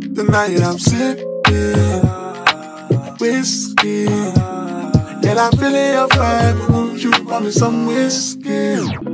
Tonight I'm sipping whiskey. Girl, I'm feeling your vibe. Won't you buy me some whiskey?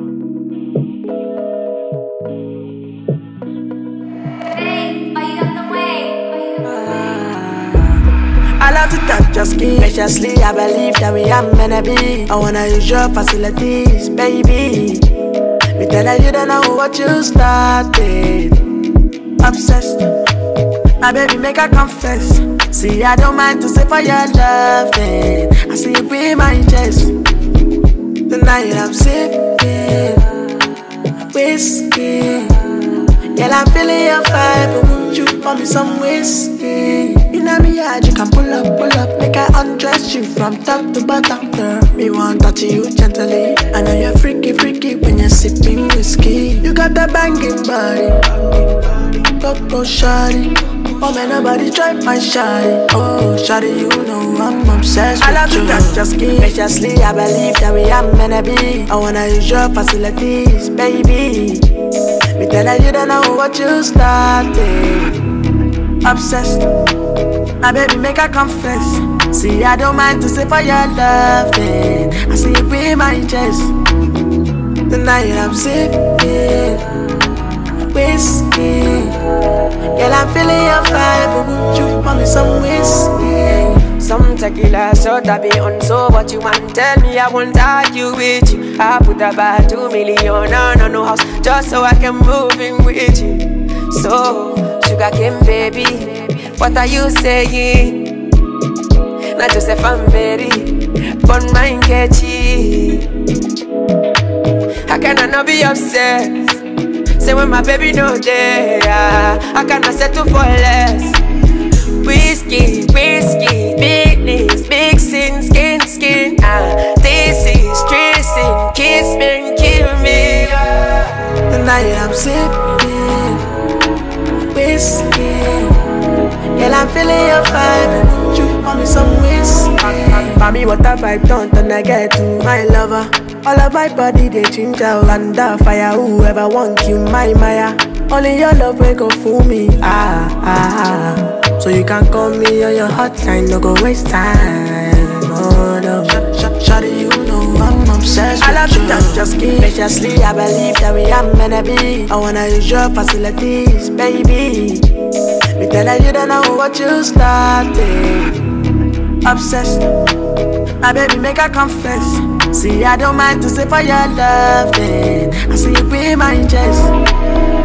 I love to touch your skin. Graciously, I believe that we are meant to be. I wanna use your facilities, baby. Me tell you don't know what you started. Obsessed, my baby make her confess. See, I don't mind to say for your loving. I see you in my chest. Tonight I'm sipping whiskey. Girl, I'm feeling your vibe, but won't you pour me some whiskey? In a me yard, you can pull up, make I undress you from top to bottom, girl. Me want touch you gently. I know you're freaky when you're sipping whiskey. You got that banging body, go shawty. Oh man, nobody drive my shawty. Oh shawty, you know I'm obsessed with you. I love to touch your skin. Graciously, I believe that we are meant to be. I wanna use your facilities, baby. Me tell you don't know what you started. Obsessed, my baby make her confess. See, I don't mind to say for your loving. I see you in my chest. Tonight I'm sipping whiskey. Girl, I'm feeling your vibe, but won't you pour me some whiskey? Some tequila shot I be on, so what you want? Tell me, I won't argue with you. I put about 2 million on no house, just so I can move in with you. So, sugar cane baby, what are you saying? Not just a fan baby, but mine catchy. How can I not be upset? Say when my baby no there, I cannot settle for less. Whiskey, business, big sin, skin. This is stressing, kiss me, kill me. Tonight I'm sipping whiskey. Girl, I'm feeling your vibe. Won't you pour me some whiskey? For me, what a vibe don't turn I get to my lover. All of my body they change out under fire. Whoever want you, my Maya. Only your love will go fool me. So you can call me on your hotline, no go waste time. Oh no, shawty, you know I'm obsessed with you. I love to touch your skin. Graciously, I believe that we are meant to be. I wanna use your facilities, baby. Me tell you don't know what you started. Obsessed, my baby make her confess. See, I don't mind to say for your loving. I see you in my chest.